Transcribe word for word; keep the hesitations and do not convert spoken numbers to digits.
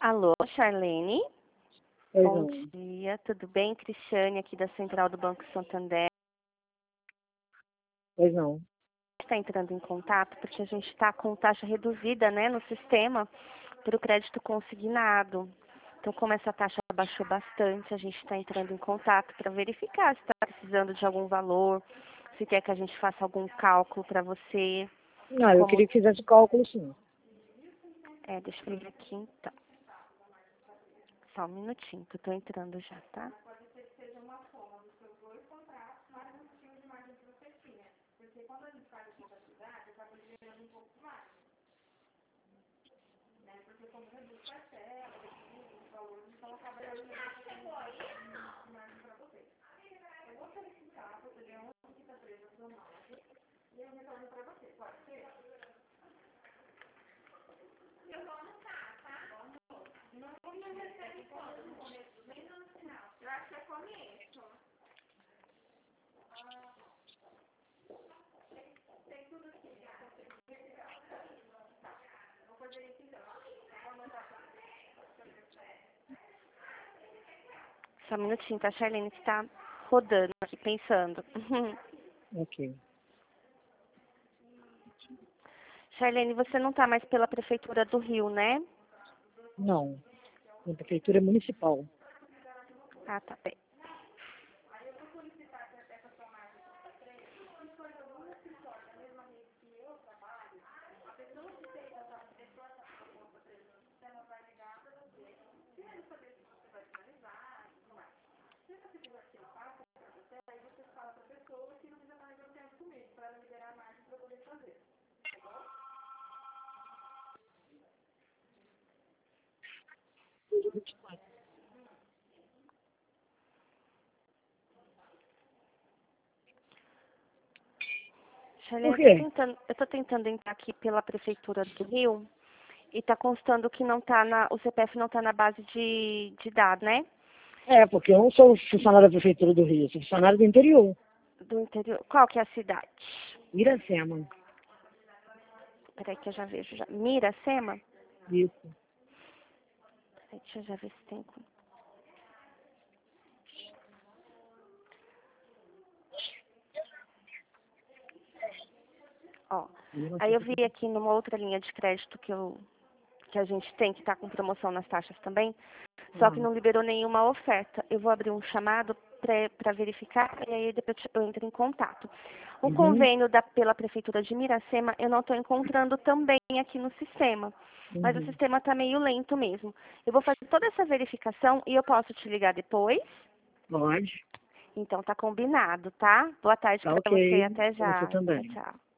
Alô, Charlene? Pois Bom não. dia, tudo bem? Cristiane, aqui da Central do Banco Santander. Pois não. Está entrando em contato porque a gente está com taxa reduzida, né, no sistema para o crédito consignado. Então, como essa taxa baixou bastante, a gente está entrando em contato para verificar se está precisando de algum valor, se quer que a gente faça algum cálculo para você. Não, eu Como... queria que fizesse cálculo, sim. É, deixa eu ver aqui então. Só um minutinho, que eu estou entrando já, tá? Só um minutinho, tá, Charlene, que tá rodando aqui, pensando. Ok. Charlene, você não tá mais pela Prefeitura do Rio, né? Não. A prefeitura é municipal. Ah, tá bem. Por Charlene, eu tô quê? tentando, eu tô tentando entrar aqui pela Prefeitura do Rio e tá constando que não tá na, o C P F não tá na base de, de dados, né? É, porque eu não sou funcionário da prefeitura do Rio, eu sou funcionário do interior. Do interior. Qual que é a cidade? Iracema. Peraí que eu já vejo já. Miracema? Isso. Peraí, deixa eu já ver se tem. Ó, aí eu vi aqui numa outra linha de crédito que, eu, que a gente tem, que está com promoção nas taxas também, só que Ah. não liberou nenhuma oferta. Eu vou abrir um chamado para verificar e aí depois eu entro em contato. O Uhum. convênio da, pela Prefeitura de Miracema eu não estou encontrando também aqui no sistema, mas o Uhum. sistema está meio lento mesmo. Eu vou fazer toda essa verificação e eu posso te ligar depois? Pode. Então tá combinado, tá? Boa tarde Tá para você, ok. até Pra você já. Tchau, também. tchau.